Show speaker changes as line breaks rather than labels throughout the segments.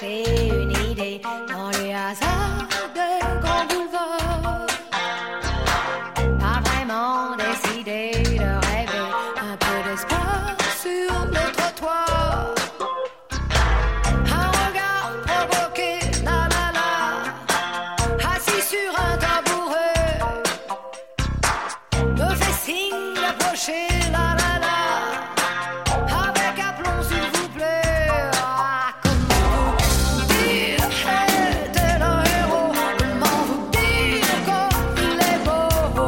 chercher une idée dans les hasards des grands boulevards. Pas vraiment décidé de rêver, un peu d'espoir sur le trottoir. Un regard provoqué, la la la, assis sur un tabouret, me fait signe d'approcher, la la la, avec aplomb s'il vous plaît. Ah, comment vous dire, était le héros, comment vous dire comme il est beau.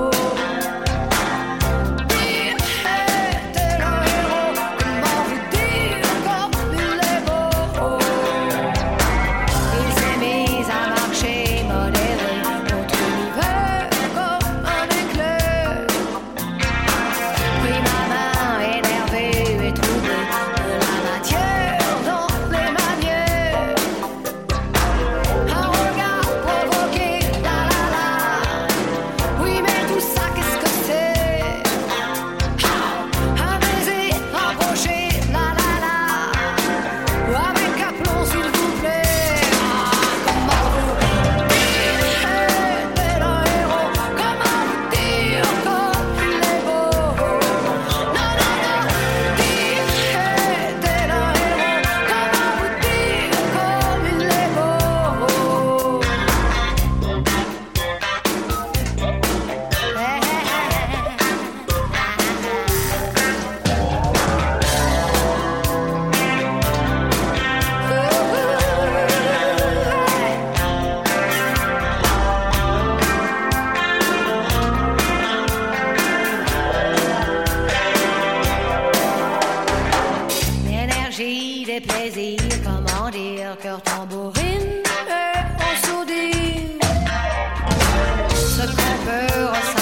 Dire, était le héros, comment vous dire comme il est beau. Il s'est mis à marcher modéré, notre univers comme un éclair. Pris ma main énervée et troublée, de la matière dans les manières. Un regard provoqué, la la la. Oui, mais tout ça, qu'est-ce que c'est? Un baiser rapproché, la la la. Ou avec aplomb, s'il vous plaît. Comment vous dire, était le héros? Comment vous dire comme il est beau? Non, non, non, dire, était le héros. Comment vous dire comme il est beau? L'énergie des plaisirs, comment dire, cœur tambourine et on sourdine. Ce qu'on peut ressentir